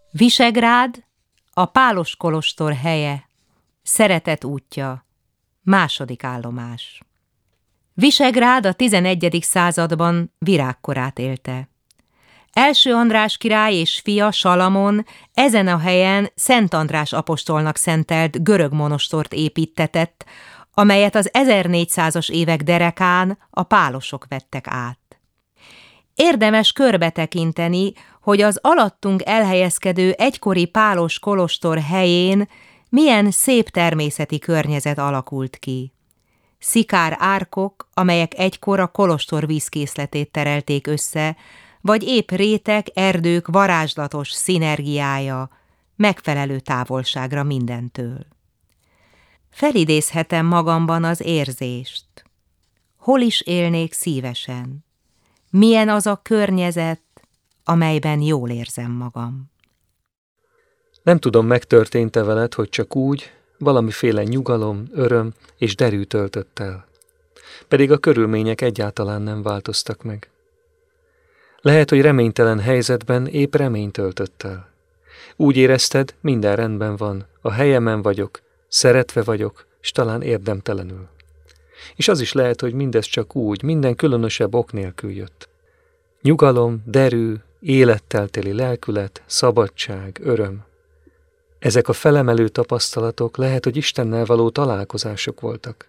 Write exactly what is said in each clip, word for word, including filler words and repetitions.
Visegrád, a pálos kolostor helye, szeretet útja, második állomás. Visegrád a tizenegyedik században virágkorát élte. Első András király és fia Salamon ezen a helyen Szent András apostolnak szentelt görög monostort építtetett, amelyet az ezernégyszázas évek derekán a pálosok vettek át. Érdemes körbetekinteni, hogy az alattunk elhelyezkedő egykori pálos kolostor helyén milyen szép természeti környezet alakult ki. Szikár árkok, amelyek egykor a kolostor vízkészletét terelték össze, vagy épp rétek, erdők varázslatos szinergiája, megfelelő távolságra mindentől. Felidézhetem magamban az érzést. Hol is élnék szívesen? Milyen az a környezet, amelyben jól érzem magam? Nem tudom, megtörtént-e veled, hogy csak úgy, valamiféle nyugalom, öröm és derű töltött el. Pedig a körülmények egyáltalán nem változtak meg. Lehet, hogy reménytelen helyzetben épp remény töltött el. Úgy érezted, minden rendben van, a helyemen vagyok, szeretve vagyok, s talán érdemtelenül. És az is lehet, hogy mindez csak úgy, minden különösebb ok nélkül jött. Nyugalom, derű, élettel teli lelkület, szabadság, öröm. Ezek a felemelő tapasztalatok lehet, hogy Istennel való találkozások voltak.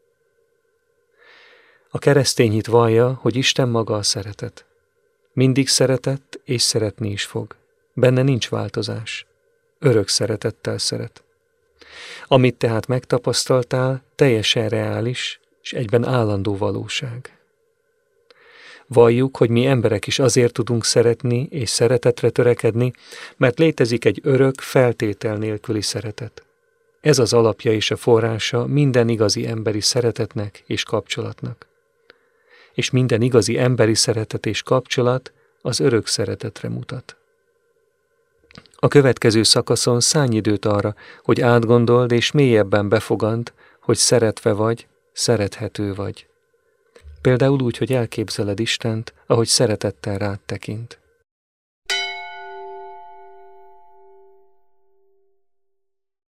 A keresztény hit vallja, hogy Isten maga a szeretet. Mindig szeretett és szeretni is fog. Benne nincs változás. Örök szeretettel szeret. Amit tehát megtapasztaltál, teljesen reális, és egyben állandó valóság. Valljuk, hogy mi emberek is azért tudunk szeretni és szeretetre törekedni, mert létezik egy örök, feltétel nélküli szeretet. Ez az alapja és a forrása minden igazi emberi szeretetnek és kapcsolatnak. És minden igazi emberi szeretet és kapcsolat az örök szeretetre mutat. A következő szakaszon szállj időt arra, hogy átgondold és mélyebben befogand, hogy szeretve vagy, szerethető vagy. Például úgy, hogy elképzeled Istent, ahogy szeretettel rád tekint.